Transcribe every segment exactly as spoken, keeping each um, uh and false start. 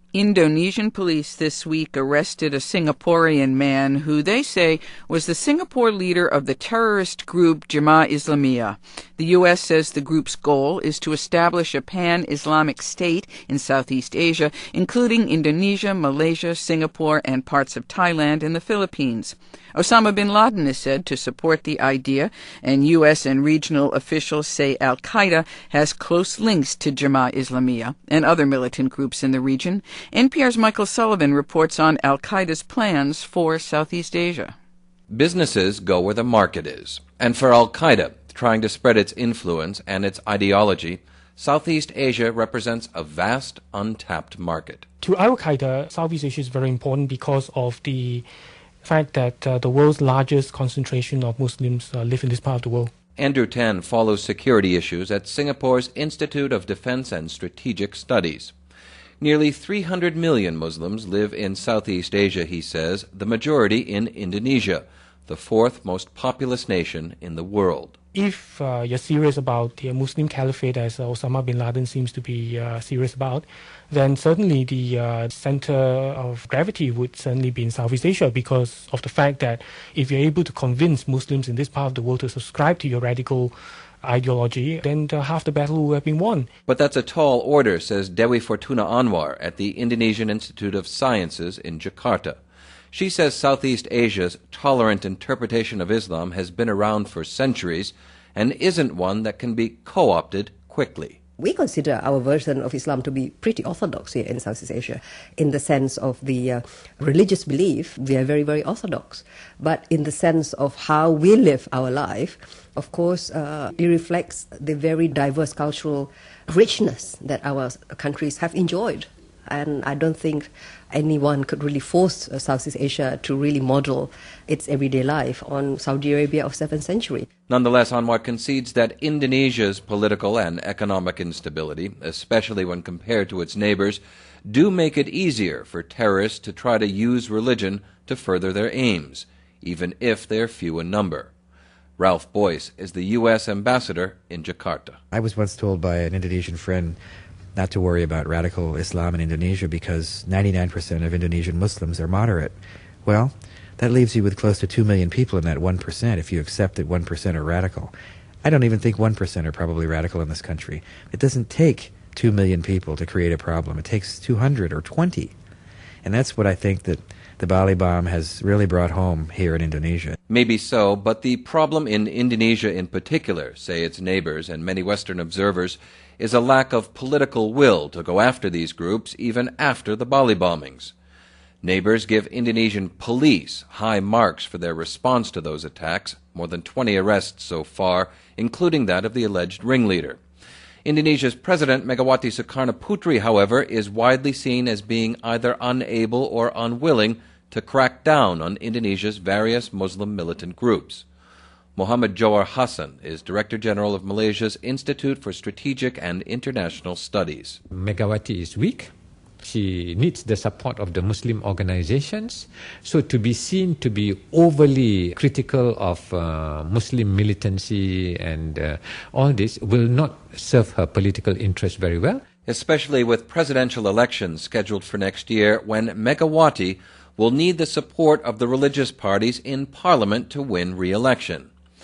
Indonesian police this week arrested a Singaporean man who they say was the Singapore leader of the terrorist group Jemaah Islamiyah. The U S says the group's goal is to establish a pan-Islamic state in Southeast Asia, including Indonesia, Malaysia, Singapore, and parts of Thailand and the Philippines. Osama bin Laden is said to support the idea, and U S and regional officials say al-Qaeda has close links to Jemaah Islamiyah and other militant groups in the region. N P R's Michael Sullivan reports on al-Qaeda's plans for Southeast Asia. Businesses go where the market is, and for al-Qaeda, trying to spread its influence and its ideology, Southeast Asia represents a vast, untapped market. To al-Qaeda, Southeast Asia is very important because of the fact that uh, the world's largest concentration of Muslims uh, live in this part of the world. Andrew Tan follows security issues at Singapore's Institute of Defense and Strategic Studies. Nearly three hundred million Muslims live in Southeast Asia, he says, the majority in Indonesia, the fourth most populous nation in the world. If uh, you're serious about the Muslim caliphate, as Osama bin Laden seems to be uh, serious about, then certainly the uh, center of gravity would certainly be in Southeast Asia, because of the fact that if you're able to convince Muslims in this part of the world to subscribe to your radical ideology, then uh, half the battle will have been won. But that's a tall order, says Dewi Fortuna Anwar at the Indonesian Institute of Sciences in Jakarta. She says Southeast Asia's tolerant interpretation of Islam has been around for centuries and isn't one that can be co-opted quickly. We consider our version of Islam to be pretty orthodox here in Southeast Asia, in the sense of the uh, religious belief. We are very, very orthodox. But in the sense of how we live our life, of course, uh, it reflects the very diverse cultural richness that our countries have enjoyed. And I don't think anyone could really force uh, Southeast Asia to really model its everyday life on Saudi Arabia of seventh century. Nonetheless, Anwar concedes that Indonesia's political and economic instability, especially when compared to its neighbors, do make it easier for terrorists to try to use religion to further their aims, even if they're few in number. Ralph Boyce is the U S ambassador in Jakarta. I was once told by an Indonesian friend not to worry about radical Islam in Indonesia because ninety-nine percent of Indonesian Muslims are moderate. Well, that leaves you with close to two million people in that one percent if you accept that one percent are radical. I don't even think one percent are probably radical in this country. It doesn't take two million people to create a problem. It takes two hundred or twenty. And that's what I think that the Bali bomb has really brought home here in Indonesia. Maybe so, but the problem in Indonesia in particular, say its neighbors and many Western observers, is a lack of political will to go after these groups even after the Bali bombings. Neighbors give Indonesian police high marks for their response to those attacks, more than twenty arrests so far, including that of the alleged ringleader. Indonesia's President Megawati Soekarno-Putri, however, is widely seen as being either unable or unwilling to crack down on Indonesia's various Muslim militant groups. Muhammad Johar Hassan is Director General of Malaysia's Institute for Strategic and International Studies. Megawati is weak. She needs the support of the Muslim organizations. So to be seen to be overly critical of uh, Muslim militancy and uh, all this will not serve her political interest very well. Especially with presidential elections scheduled for next year, when Megawati will need the support of the religious parties in parliament to win re-election.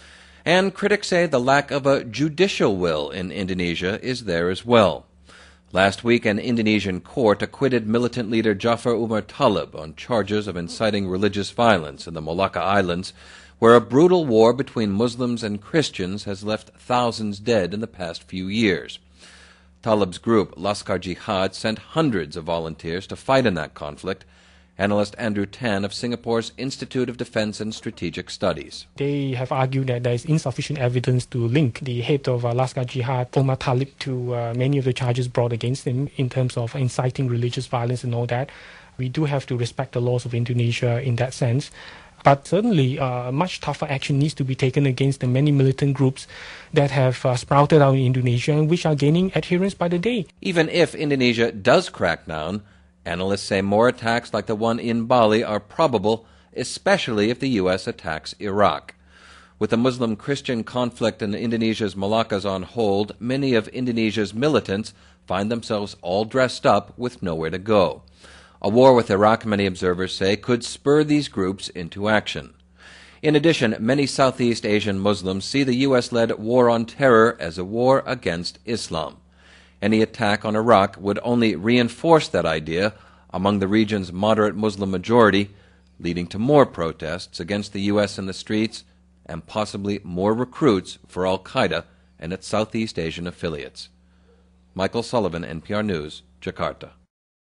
And critics say the lack of a judicial will in Indonesia is there as well. Last week, an Indonesian court acquitted militant leader Jafar Umar Talib on charges of inciting religious violence in the Malacca Islands, where a brutal war between Muslims and Christians has left thousands dead in the past few years. Talib's group, Laskar Jihad, sent hundreds of volunteers to fight in that conflict. Analyst Andrew Tan of Singapore's Institute of Defense and Strategic Studies. They have argued that there is insufficient evidence to link the head of uh, Laskar Jihad, Omar Talib, to uh, many of the charges brought against him in terms of inciting religious violence and all that. We do have to respect the laws of Indonesia in that sense. But certainly, uh, much tougher action needs to be taken against the many militant groups that have uh, sprouted out in Indonesia and which are gaining adherence by the day. Even if Indonesia does crack down, analysts say more attacks like the one in Bali are probable, especially if the U S attacks Iraq. With the Muslim-Christian conflict in Indonesia's Malaccas on hold, many of Indonesia's militants find themselves all dressed up with nowhere to go. A war with Iraq, many observers say, could spur these groups into action. In addition, many Southeast Asian Muslims see the U S-led war on terror as a war against Islam. Any attack on Iraq would only reinforce that idea among the region's moderate Muslim majority, leading to more protests against the U S in the streets and possibly more recruits for al-Qaeda and its Southeast Asian affiliates. Michael Sullivan, N P R News, Jakarta.